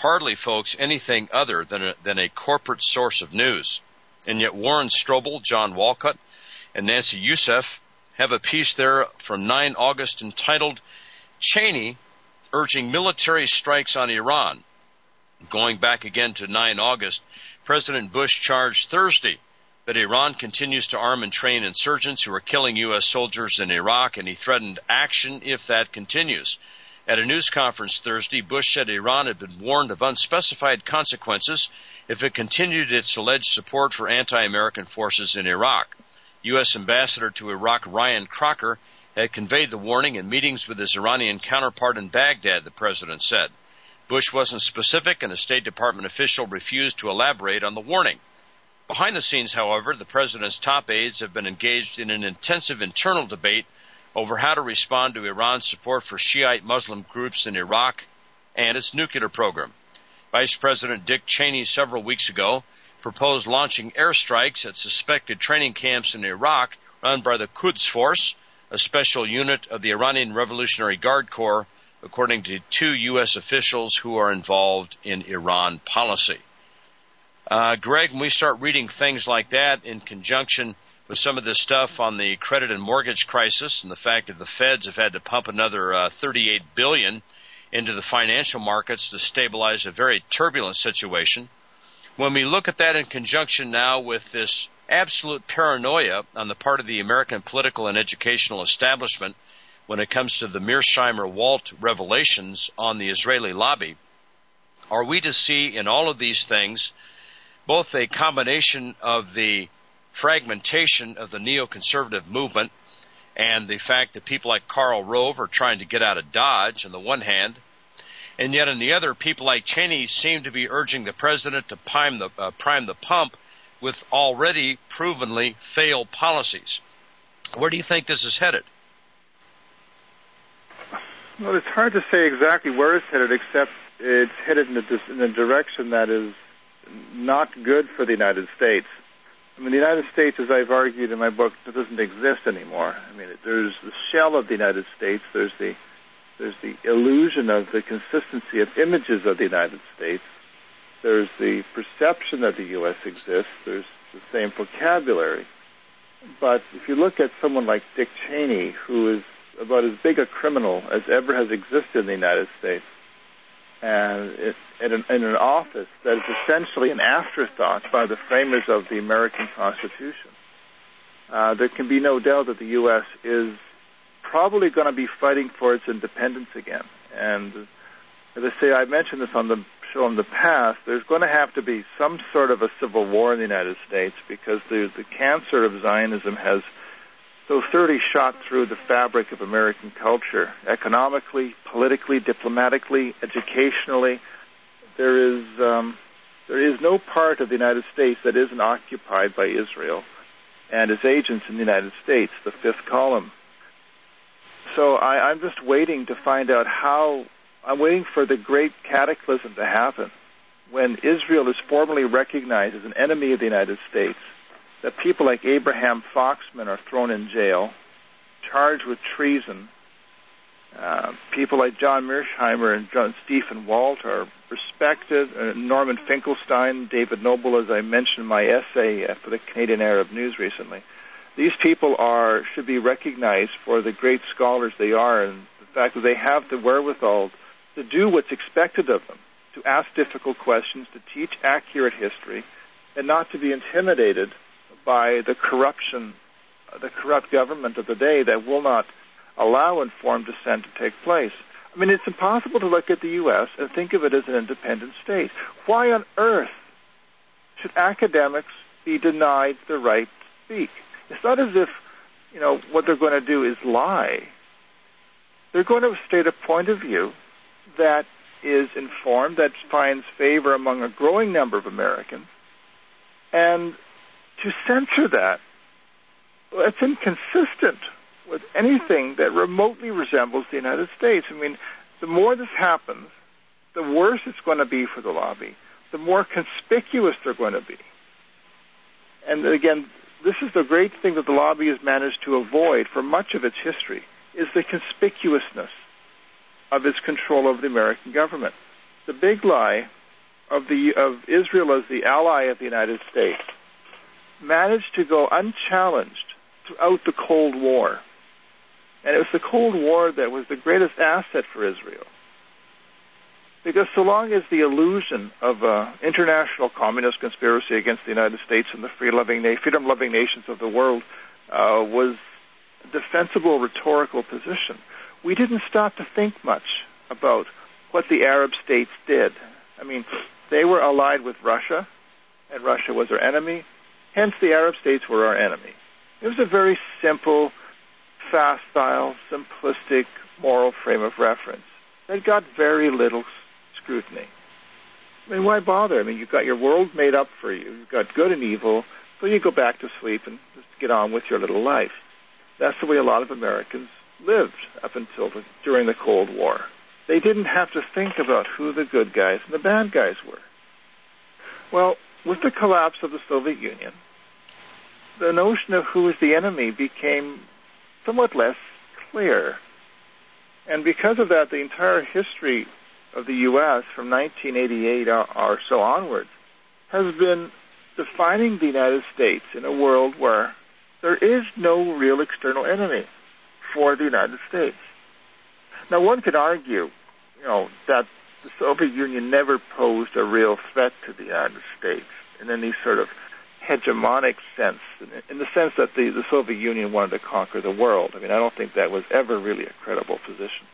hardly, folks, anything other than a, than a corporate source of news. And yet Warren Strobel, John Walcott, and Nancy Youssef have a piece there from nine August entitled Cheney Urging Military Strikes on Iran. Going back again to nine August, President Bush charged Thursday that Iran continues to arm and train insurgents who are killing U S soldiers in Iraq, and he threatened action if that continues. At a news conference Thursday, Bush said Iran had been warned of unspecified consequences if it continued its alleged support for anti-American forces in Iraq. U S Ambassador to Iraq Ryan Crocker had conveyed the warning in meetings with his Iranian counterpart in Baghdad, the president said. Bush wasn't specific, and a State Department official refused to elaborate on the warning. Behind the scenes, however, the president's top aides have been engaged in an intensive internal debate over how to respond to Iran's support for Shiite Muslim groups in Iraq and its nuclear program. Vice President Dick Cheney several weeks ago proposed launching airstrikes at suspected training camps in Iraq run by the Quds Force, a special unit of the Iranian Revolutionary Guard Corps, according to two U S officials who are involved in Iran policy. Uh, Greg, when we start reading things like that in conjunction with some of this stuff on the credit and mortgage crisis and the fact that the Feds have had to pump another uh, thirty-eight billion dollars into the financial markets to stabilize a very turbulent situation, when we look at that in conjunction now with this absolute paranoia on the part of the American political and educational establishment when it comes to the Mearsheimer-Walt revelations on the Israeli lobby, are we to see in all of these things both a combination of the fragmentation of the neoconservative movement and the fact that people like Karl Rove are trying to get out of Dodge on the one hand, and yet on the other, people like Cheney seem to be urging the president to prime the, uh, prime the pump with already provenly failed policies. Where do you think this is headed? Well, it's hard to say exactly where it's headed, except it's headed in a, in a direction that is not good for the United States. I mean, the United States, as I've argued in my book, doesn't exist anymore. I mean, there's the shell of the United States. There's the there's the illusion of the consistency of images of the United States. There's the perception that the U S exists. There's the same vocabulary. But if you look at someone like Dick Cheney, who is about as big a criminal as ever has existed in the United States, and it, in, an, in an office that is essentially an afterthought by the framers of the American Constitution, uh, there can be no doubt that the U S is probably going to be fighting for its independence again. And as I say, I mentioned this on the show in the past, there's going to have to be some sort of a civil war in the United States because the, the cancer of Zionism has so thoroughly shot through the fabric of American culture, economically, politically, diplomatically, educationally. There is um, there is no part of the United States that isn't occupied by Israel and its agents in the United States, the fifth column. So I, I'm just waiting to find out how, I'm waiting for the great cataclysm to happen when Israel is formally recognized as an enemy of the United States, that people like Abraham Foxman are thrown in jail, charged with treason. Uh, people like John Mearsheimer and John Stephen Walt are respected. Uh, Norman Finkelstein, David Noble, as I mentioned in my essay uh, for the Canadian Arab News recently. These people are should be recognized for the great scholars they are, and the fact that they have the wherewithal to do what's expected of them, to ask difficult questions, to teach accurate history, and not to be intimidated by the corruption, the corrupt government of the day that will not allow informed dissent to take place. I mean, it's impossible to look at the U S and think of it as an independent state. Why on earth should academics be denied the right to speak? It's not as if, you know, what they're going to do is lie. They're going to state a point of view that is informed, that finds favor among a growing number of Americans, and to censor that, well, it's inconsistent with anything that remotely resembles the United States. I mean, the more this happens, the worse it's going to be for the lobby, the more conspicuous they're going to be. And again, this is the great thing that the lobby has managed to avoid for much of its history, is the conspicuousness of its control over the American government. the big lie of the of Israel as the ally of the United States managed to go unchallenged throughout the Cold War. And it was the Cold War that was the greatest asset for Israel. Because so long as the illusion of uh, international communist conspiracy against the United States and the free-loving na- freedom-loving nations of the world uh, was a defensible rhetorical position, we didn't stop to think much about what the Arab states did. I mean, they were allied with Russia, and Russia was our enemy. Hence, the Arab states were our enemy. It was a very simple, facile, simplistic moral frame of reference that got very little scrutiny. I mean, why bother? I mean, you've got your world made up for you. You've got good and evil, so you go back to sleep and just get on with your little life. That's the way a lot of Americans lived up until the, during the Cold War. They didn't have to think about who the good guys and the bad guys were. Well, with the collapse of the Soviet Union, the notion of who is the enemy became somewhat less clear. And because of that, the entire history of the U S from nineteen eighty-eight or so onwards has been defining the United States in a world where there is no real external enemy for the United States. Now, one could argue, you know, that the Soviet Union never posed a real threat to the United States in any sort of hegemonic sense, in the sense that the, the Soviet Union wanted to conquer the world. I mean, I don't think that was ever really a credible position.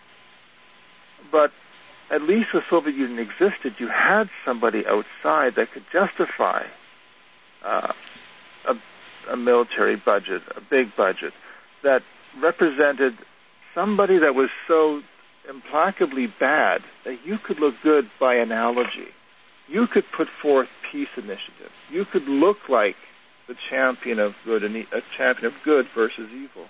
But at least the Soviet Union existed, you had somebody outside that could justify uh, a, a military budget, a big budget, that represented somebody that was so implacably bad that you could look good by analogy. You could put forth peace initiatives. You could look like the champion of good and e- a champion of good versus evil.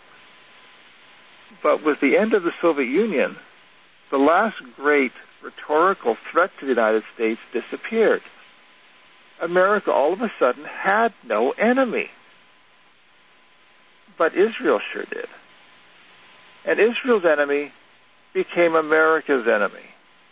But with the end of the Soviet Union, the last great rhetorical threat to the United States disappeared. America all of a sudden had no enemy. But Israel sure did. And Israel's enemy became America's enemy.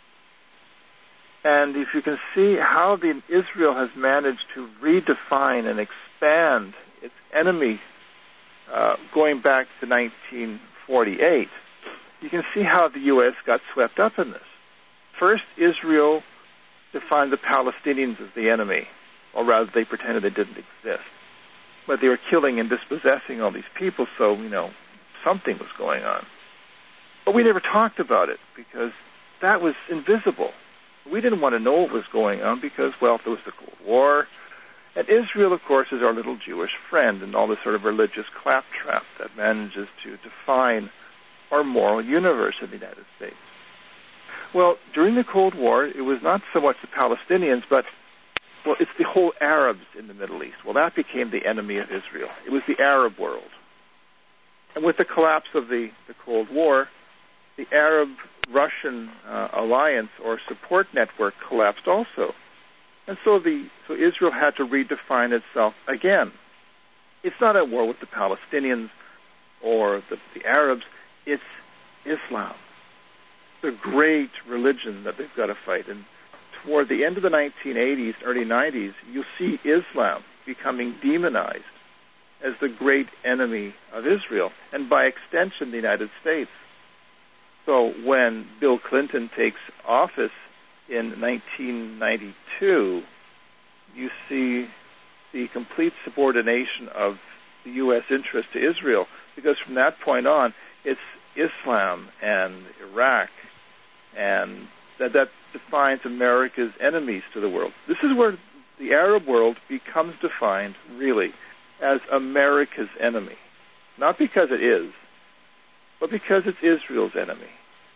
And if you can see how the Israel has managed to redefine and expand its enemy uh, going back to nineteen forty-eight, you can see how the U S got swept up in this. First, Israel defined the Palestinians as the enemy, or rather they pretended they didn't exist. But they were killing and dispossessing all these people, so, you know, something was going on. But we never talked about it because that was invisible. We didn't want to know what was going on because, well, there was the Cold War. And Israel, of course, is our little Jewish friend and all this sort of religious claptrap that manages to define our moral universe in the United States. Well, during the Cold War, it was not so much the Palestinians, but, well, it's the whole Arabs in the Middle East. Well, that became the enemy of Israel. It was the Arab world. And with the collapse of the, the Cold War, the Arab-Russian uh, alliance or support network collapsed also. And so the so Israel had to redefine itself again. It's not at war with the Palestinians or the, the Arabs. It's Islam, the great religion that they've got to fight. And toward the end of the nineteen eighties, early nineties, you'll see Islam becoming demonized as the great enemy of Israel, and by extension, the United States. So when Bill Clinton takes office in nineteen ninety-two, you see the complete subordination of the U S interest to Israel, because from that point on, it's Islam and Iraq, and that, that defines America's enemies to the world. This is where the Arab world becomes defined, really, as America's enemy. Not because it is, but because it's Israel's enemy.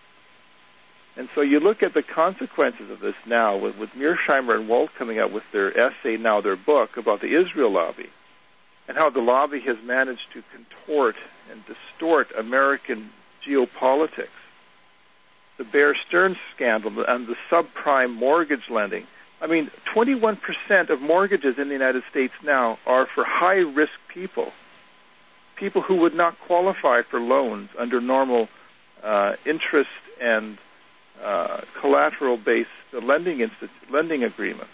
And so you look at the consequences of this now, with, with Mearsheimer and Walt coming out with their essay, now their book, about the Israel lobby, and how the lobby has managed to contort and distort American geopolitics. The Bear Stearns scandal and the subprime mortgage lending. I mean, twenty-one percent of mortgages in the United States now are for high-risk people, people who would not qualify for loans under normal uh, interest and uh, collateral-based lending institu- lending agreements.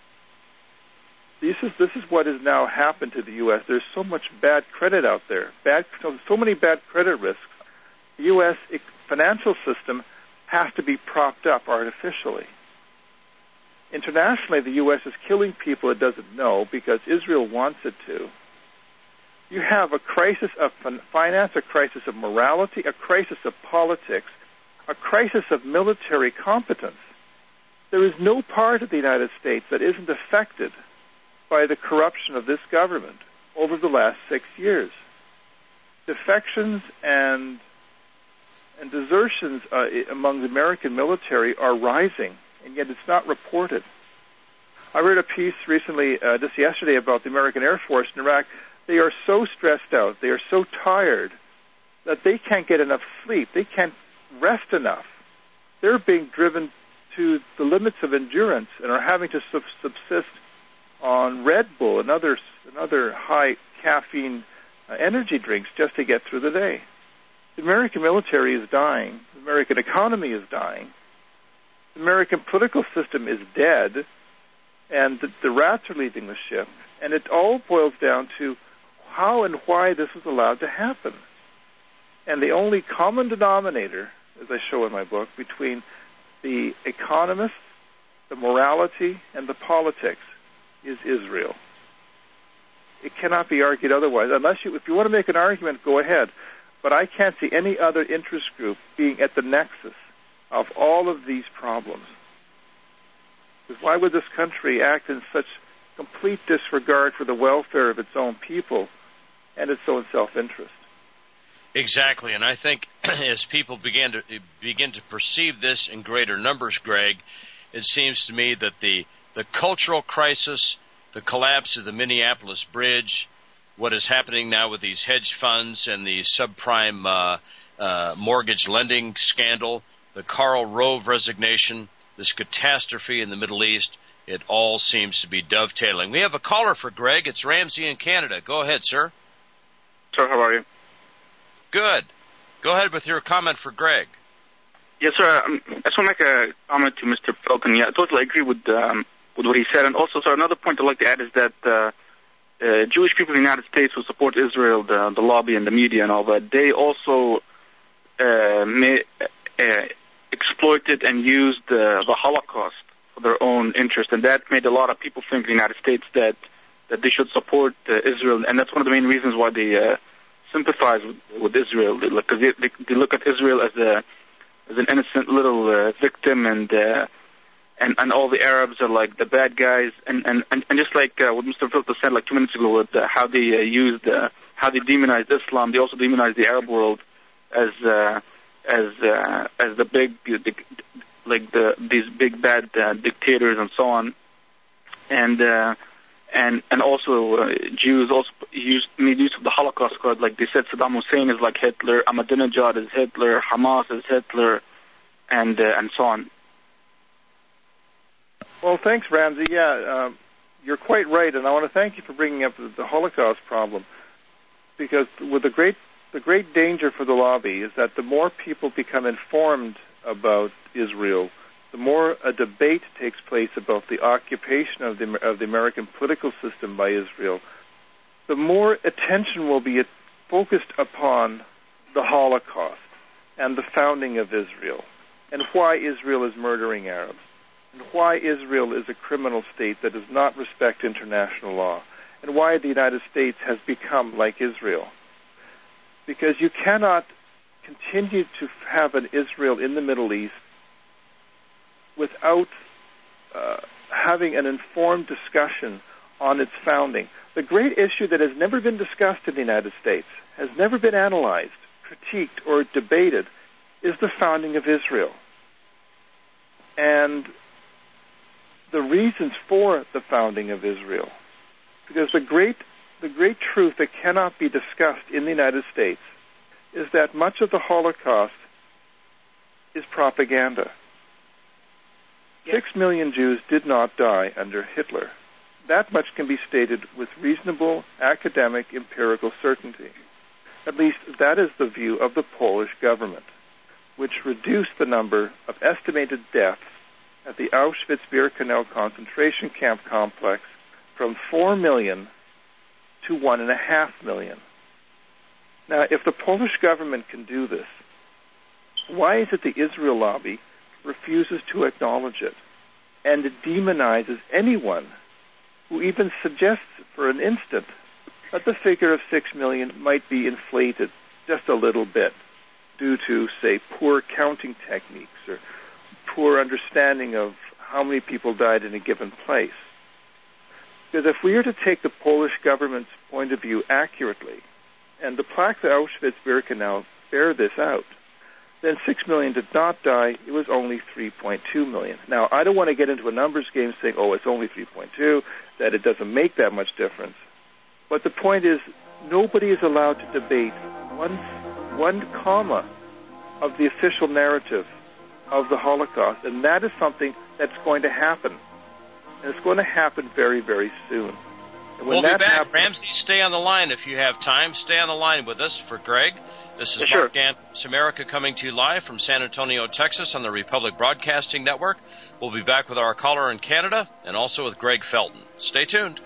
This is this is what has now happened to the U S. There's so much bad credit out there, bad so, so many bad credit risks. The U S financial system has to be propped up artificially. Internationally, the U S is killing people it doesn't know because Israel wants it to. You have a crisis of finance, a crisis of morality, a crisis of politics, a crisis of military competence. There is no part of the United States that isn't affected by the corruption of this government over the last six years. Defections and and desertions uh, among the American military are rising, and yet it's not reported. I read a piece recently, uh, just yesterday, about the American Air Force in Iraq. They are so stressed out, they are so tired, that they can't get enough sleep. They can't rest enough. They're being driven to the limits of endurance and are having to sub- subsist on Red Bull and other, and other high caffeine uh, energy drinks just to get through the day. The American military is dying. The American economy is dying. The American political system is dead, and the, the rats are leaving the ship. And it all boils down to how and why this was allowed to happen. And the only common denominator, as I show in my book, between the economists, the morality, and the politics is Israel. It cannot be argued otherwise. Unless you, if you want to make an argument, go ahead. But I can't see any other interest group being at the nexus of all of these problems. Because why would this country act in such complete disregard for the welfare of its own people and its own self-interest? Exactly, and I think as people begin to begin to perceive this in greater numbers, Greg, it seems to me that the the cultural crisis, the collapse of the Minneapolis Bridge, what is happening now with these hedge funds and the subprime uh, uh, mortgage lending scandal, the Karl Rove resignation, this catastrophe in the Middle East, it all seems to be dovetailing. We have a caller for Greg. It's Ramsey in Canada. Go ahead, sir. Sir, how are you? Good. Go ahead with your comment for Greg. Yes, sir. Um, I just want to make a comment to Mister Felton. Yeah, I totally agree with um, with what he said. And also, sir, another point I'd like to add is that uh, uh, Jewish people in the United States who support Israel, the, the lobby and the media and all that, they also uh, may, uh, exploited and used uh, the Holocaust for their own interest. And that made a lot of people think in the United States that, that they should support uh, Israel. And that's one of the main reasons why they uh, sympathize with, with Israel. Because they, they, they look at Israel as a as an innocent little uh, victim, and uh, and and all the Arabs are like the bad guys, and and and, and just like uh, what Mister Filter said like two minutes ago, with uh, how they uh, used uh, how they demonized Islam, they also demonized the Arab world as uh, as uh, as the big like the these big bad uh, dictators and so on, and uh, and and also uh, Jews also used made use of the Holocaust card. Like they said, Saddam Hussein is like Hitler, Ahmadinejad is Hitler, Hamas is Hitler, and uh, and so on. Well, thanks, Ramsey. Yeah, um, you're quite right, and I want to thank you for bringing up the, the Holocaust problem, because with the great the great danger for the lobby is that the more people become informed about Israel, the more a debate takes place about the occupation of the of the American political system by Israel, the more attention will be focused upon the Holocaust and the founding of Israel, and why Israel is murdering Arabs, and why Israel is a criminal state that does not respect international law, and why the United States has become like Israel. Because you cannot continue to have an Israel in the Middle East without uh, having an informed discussion on its founding. The great issue that has never been discussed in the United States, has never been analyzed, critiqued, or debated, is the founding of Israel. And the reasons for the founding of Israel. Because the great, the great truth that cannot be discussed in the United States is that much of the Holocaust is propaganda. Six million Jews did not die under Hitler. That much can be stated with reasonable academic empirical certainty. At least that is the view of the Polish government. which reduced the number of estimated deaths at the Auschwitz-Birkenau concentration camp complex from four million to one and a half million. Now, if the Polish government can do this, why is it the Israel lobby refuses to acknowledge it, and it demonizes anyone who even suggests for an instant that the figure of six million might be inflated just a little bit due to, say, poor counting techniques or poor understanding of how many people died in a given place? Because if we are to take the Polish government's point of view accurately, and the plaques at Auschwitz-Birkenau bear this out, then six million did not die. It was only three point two million. Now, I don't want to get into a numbers game saying, oh, it's only three point two, that it doesn't make that much difference. But the point is, nobody is allowed to debate one, one comma of the official narrative of the Holocaust, and that is something that's going to happen. And it's going to happen very, very soon. And when we'll that be back. happens, Ramsey, stay on the line if you have time. Stay on the line with us for Greg. This is yeah, Mark sure. Danforth, America, coming to you live from San Antonio, Texas on the Republic Broadcasting Network. We'll be back with our caller in Canada and also with Greg Felton. Stay tuned.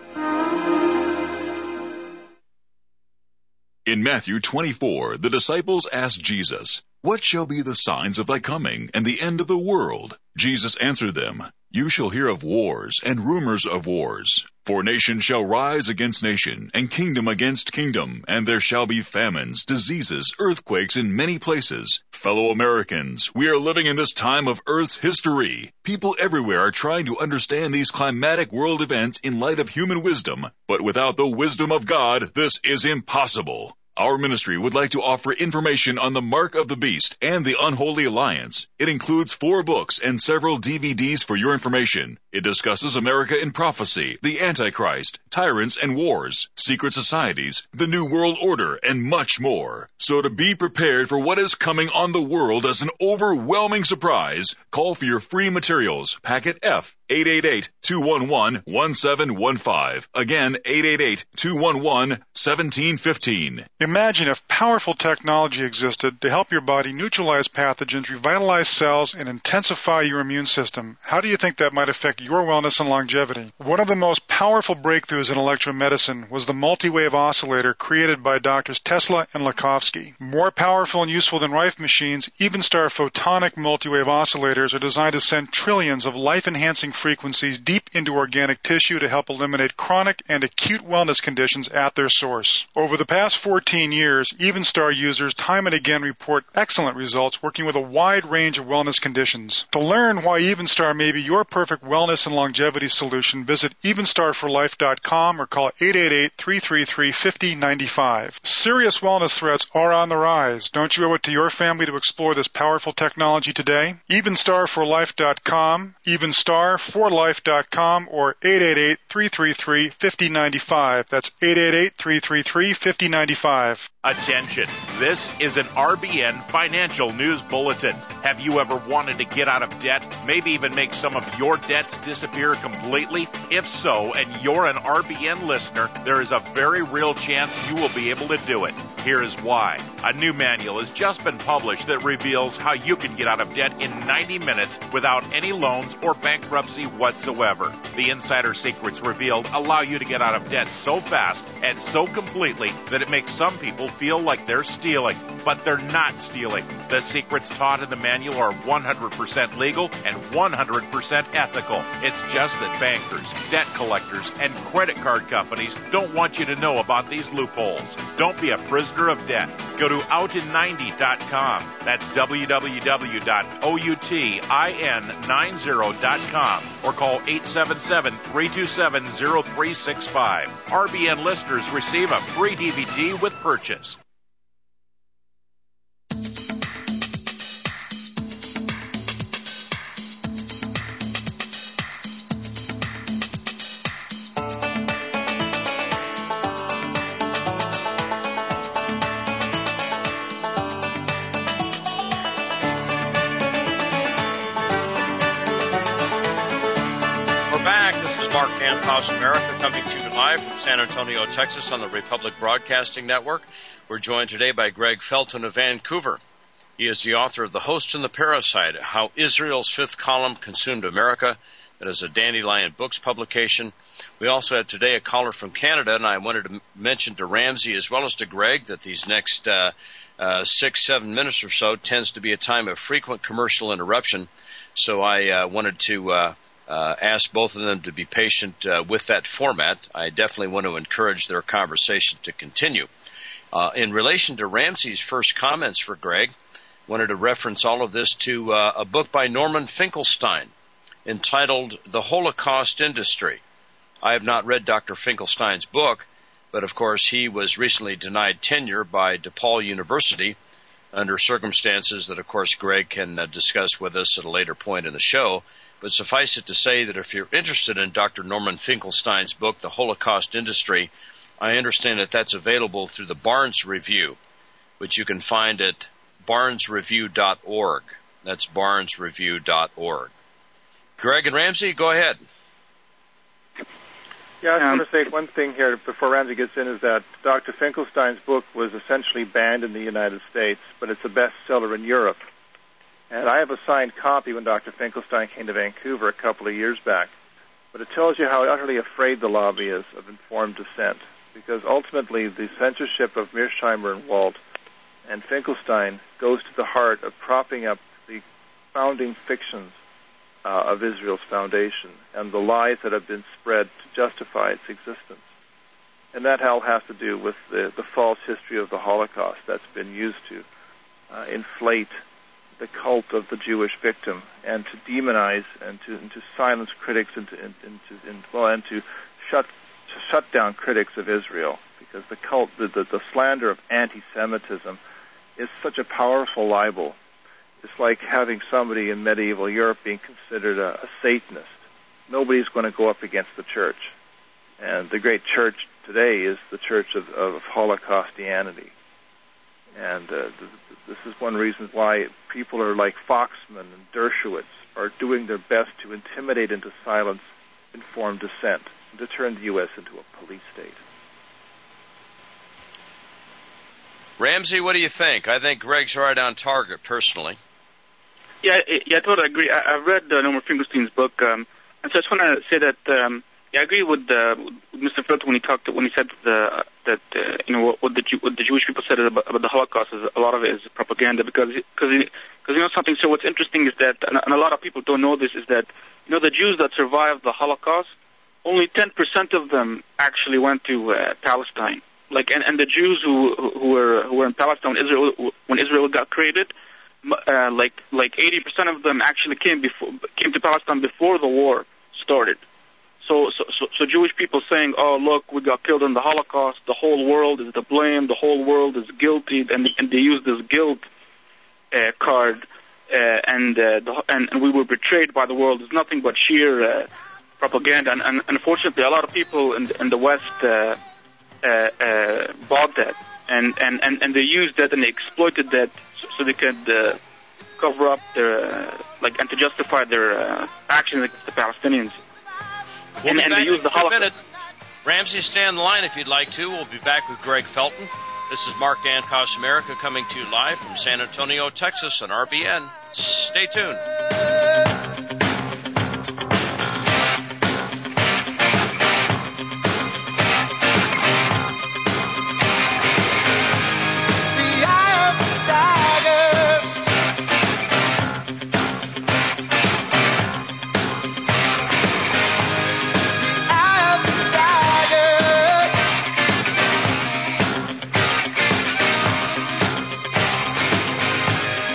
In Matthew twenty-four, the disciples asked Jesus, "What shall be the signs of thy coming and the end of the world?" Jesus answered them, "You shall hear of wars and rumors of wars. For nation shall rise against nation, and kingdom against kingdom, and there shall be famines, diseases, earthquakes in many places. Fellow Americans, we are living in this time of Earth's history. People everywhere are trying to understand these climatic world events in light of human wisdom, but without the wisdom of God, this is impossible. Our ministry would like to offer information on the Mark of the Beast and the Unholy Alliance. It includes four books and several D V Ds for your information. It discusses America in prophecy, the Antichrist, tyrants and wars, secret societies, the New World Order, and much more. So to be prepared for what is coming on the world as an overwhelming surprise, call for your free materials, packet F, eight eight eight, two one one, one seven one five. Again, eight eight eight, two one one, one seven one five. Imagine if powerful technology existed to help your body neutralize pathogens, revitalize cells, and intensify your immune system. How do you think that might affect your wellness and longevity? One of the most powerful breakthroughs in electromedicine was the multi-wave oscillator created by Doctors Tesla and Lakhovsky. More powerful and useful than Rife machines, Evenstar photonic multi-wave oscillators are designed to send trillions of life-enhancing frequencies deep into organic tissue to help eliminate chronic and acute wellness conditions at their source. Over the past fourteen years, Evenstar users time and again report excellent results working with a wide range of wellness conditions. To learn why Evenstar may be your perfect wellness and longevity solution, visit evenstar for life dot com or call eight eight eight, three three three, five zero nine five. Serious wellness threats are on the rise. Don't you owe it to your family to explore this powerful technology today? evenstar for life dot com, evenstar for life dot com, or eight eight eight, three three three, five zero nine five. That's eight eight eight, three three three, five zero nine five. Attention, this is an R B N financial news bulletin. Have you ever wanted to get out of debt, maybe even make some of your debts disappear completely? If so, and you're an R B N listener, there is a very real chance you will be able to do it. Here is why. A new manual has just been published that reveals how you can get out of debt in ninety minutes without any loans or bankruptcy whatsoever. The insider secrets revealed allow you to get out of debt so fast and so completely that it makes some people feel like they're stealing, but they're not stealing. The secrets taught in the manual are one hundred percent legal and one hundred percent ethical. It's just that bankers, debt collectors, and credit card companies don't want you to know about these loopholes. Don't be a prisoner of debt. Go to out in ninety dot com. That's w w w dot outin ninety dot com or call eight seven seven, three two seven, zero three six five. R B N listeners receive a free D V D with purchase. America, coming to you live from San Antonio, Texas on the Republic Broadcasting Network. We're joined today by Greg Felton of Vancouver. He is the author of The Host and the Parasite, How Israel's Fifth Column Consumed America. That is a Dandelion Books publication. We also have today a caller from Canada, and I wanted to mention to Ramsey as well as to Greg that these next uh, uh, six, seven minutes or so tends to be a time of frequent commercial interruption. So I uh, wanted to uh, uh, ask both of them to be patient uh, with that format. I definitely want to encourage their conversation to continue. Uh, in relation to Ramsey's first comments for Greg, wanted to reference all of this to uh, a book by Norman Finkelstein entitled The Holocaust Industry. I have not read Doctor Finkelstein's book, but of course he was recently denied tenure by DePaul University under circumstances that of course Greg can uh, discuss with us at a later point in the show. But suffice it to say that if you're interested in Doctor Norman Finkelstein's book, The Holocaust Industry, I understand that that's available through the Barnes Review, which you can find at barnes review dot org. That's barnes review dot org. Greg and Ramsey, go ahead. Yeah, I just want to say one thing here before Ramsey gets in is that Doctor Finkelstein's book was essentially banned in the United States, but it's a bestseller in Europe. And I have a signed copy when Doctor Finkelstein came to Vancouver a couple of years back. But it tells you how utterly afraid the lobby is of informed dissent, because ultimately the censorship of Mearsheimer and Walt and Finkelstein goes to the heart of propping up the founding fictions uh, of Israel's foundation and the lies that have been spread to justify its existence. And that all has to do with the, the false history of the Holocaust that's been used to uh, inflate the cult of the Jewish victim and to demonize and to, and to silence critics and to, and, and to and, well, and to shut to shut down critics of Israel, because the cult, the, the, the slander of anti-Semitism is such a powerful libel. It's like having somebody in medieval Europe being considered a, a Satanist. Nobody's going to go up against the church. And the great church today is the church of, of Holocaustianity. And uh, th- this is one reason why people are like Foxman and Dershowitz are doing their best to intimidate into silence informed dissent and to turn the U S into a police state. Ramsey, what do you think? I think Greg's right on target, personally. Yeah, yeah, I totally agree. I, I've read uh, Norman Finkelstein's book, um, and so I just want to say that um, yeah, I agree with, uh, with Mister Felton when he talked when he said the, that uh, you know what, what, the Jew, what the Jewish people said about, about the Holocaust is a lot of it is propaganda, because because because you know something. So what's interesting is that, and, and a lot of people don't know this, is that you know the Jews that survived the Holocaust, only ten percent of them actually went to uh, Palestine. Like and, and the Jews who who were who were in Palestine when Israel when Israel got created, uh, like like eighty percent of them actually came before came to Palestine before the war started. So so so, so Jewish people saying, oh look, we got killed in the Holocaust, the whole world is to blame, the whole world is guilty, and and they use this guilt uh, card, uh, and, uh, the, and and we were betrayed by the world. It's nothing but sheer uh, propaganda, and, and unfortunately, a lot of people in in the West. Uh, Uh, uh, bought that, and, and, and, and they used that and they exploited that so, so they could uh, cover up their, uh, like, and to justify their uh, actions against the Palestinians. We'll and be and back they used the in a few Holocaust. minutes. Ramsey, stay on the line if you'd like to. We'll be back with Greg Felton. This is Mark Dankosh America coming to you live from San Antonio, Texas on R B N. Stay tuned.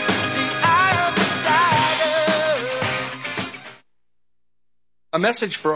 A message for